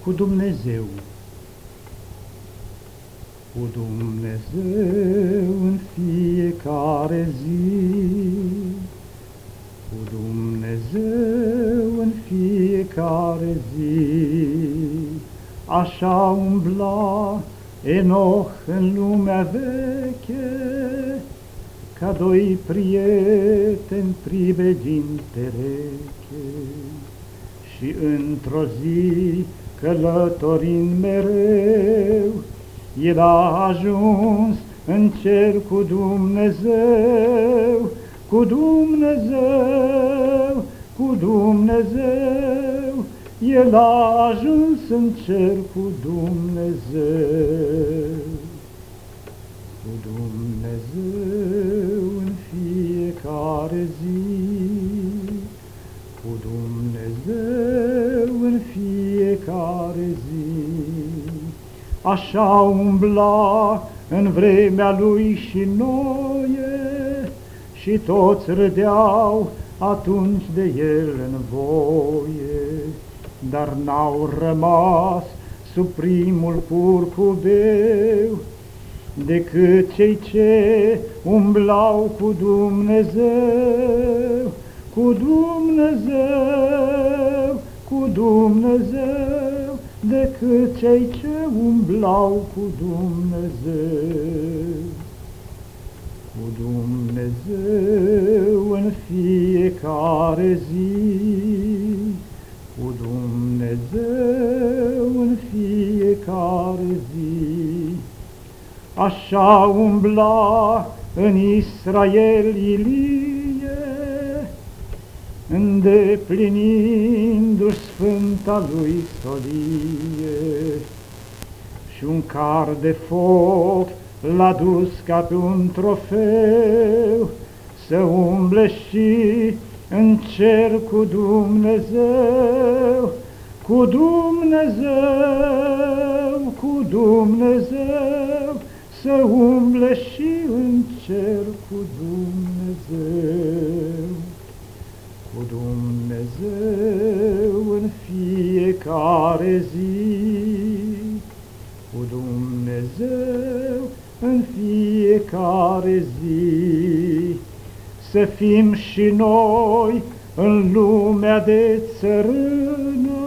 cu Dumnezeu. Cu Dumnezeu în fiecare zi, cu Dumnezeu în fiecare zi. Așa umbla Enoch în lumea veche, ca doi prieteni priveghind pereche. Și într-o zi, călătorind mereu, el a ajuns în cer cu Dumnezeu, cu Dumnezeu, cu Dumnezeu. El a ajuns în cer cu Dumnezeu. Cu Dumnezeu în fiecare zi, cu Dumnezeu în fiecare zi. Așa umbla în vremea lui și Noe, și toți râdeau atunci de el în voie. Dar n-au rămas sub primul curcubeu decât cei ce umblau cu Dumnezeu, cu Dumnezeu, cu Dumnezeu, decât cei ce umblau cu Dumnezeu. Cu Dumnezeu în fiecare zi, cu Dumnezeu în fiecare zi. Așa umbla în Israel Ilie, îndeplinindu-și sfânta lui solie. Și un car de foc l-a dus ca pe un trofeu, să umble și în cer cu Dumnezeu, cu Dumnezeu, cu Dumnezeu, să umble și în cer cu Dumnezeu. Cu Dumnezeu în fiecare zi, cu Dumnezeu în fiecare zi. Să fim și noi în lumea de țărână,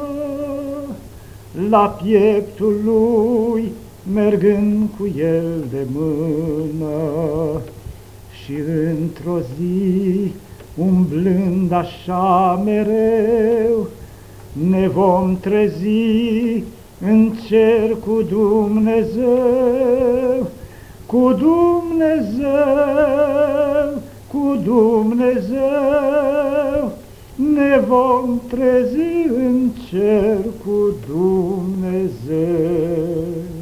la pieptul lui mergând cu el de mână. Și într-o zi, umblând așa mereu, ne vom trezi în cer cu Dumnezeu, cu Dumnezeu, cu Dumnezeu. Ne vom trezi în cer cu Dumnezeu.